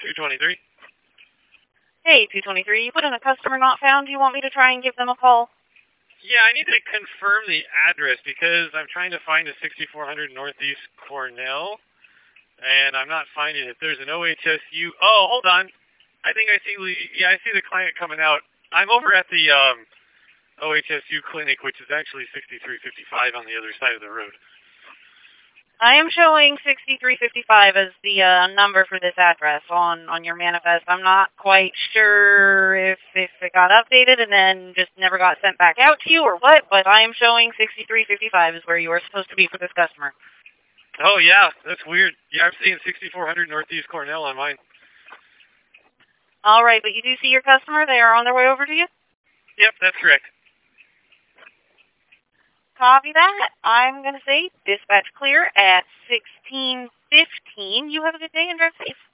223. Hey, 223, you put in a customer not found. Do you want me to try and give them a call? Yeah, I need to confirm the address because I'm trying to find a 6400 Northeast Cornell, and I'm not finding it. There's an OHSU. Oh, hold on. I think I see. Yeah, I see the client coming out. I'm over at the OHSU clinic, which is actually 6355 on the other side of the road. I am showing 6355 as the number for this address on your manifest. I'm not quite sure if it got updated and then just never got sent back out to you or what, but I am showing 6355 is where you are supposed to be for this customer. Oh, yeah, that's weird. Yeah, I'm seeing 6400 Northeast Cornell on mine. All right, but you do see your customer? They are on their way over to you? Yep, that's correct. Copy that. I'm going to say dispatch clear at 16:15. You have a good day and drive safe.